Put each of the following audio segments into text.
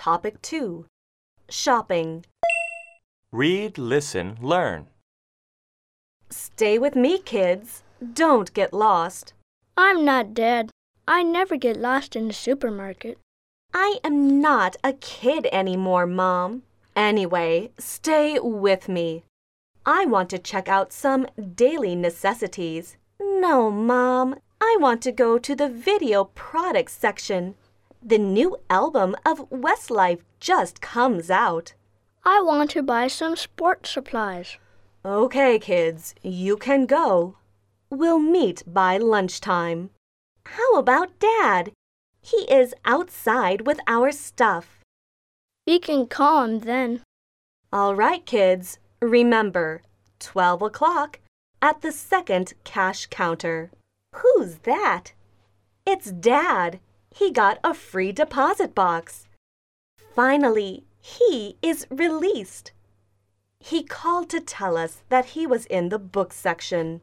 Topic 2. Shopping. Read, listen, learn. Stay with me, kids. Don't get lost. I'm not Dad. I never get lost in the supermarket. I am not a kid anymore, Mom. Anyway, stay with me. I want to check out some daily necessities. No, Mom. I want to go to the video products section. The new album of Westlife just comes out. I want to buy some sports supplies. Okay, kids, you can go. We'll meet by lunchtime. How about Dad? He is outside with our stuff. We can call him then. All right, kids. Remember, 12 o'clock at the second cash counter. Who's that? It's Dad. He got a free deposit box. Finally, he is released. He called to tell us that he was in the book section.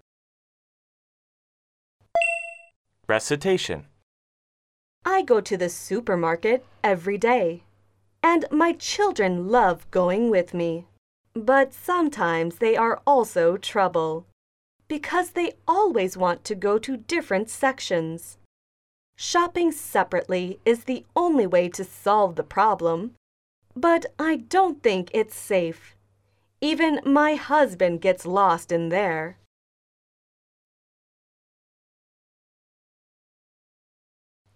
Recitation. I go to the supermarket every day, and my children love going with me. But sometimes they are also trouble, because they always want to go to different sections. Shopping separately is the only way to solve the problem, but I don't think it's safe. Even my husband gets lost in there.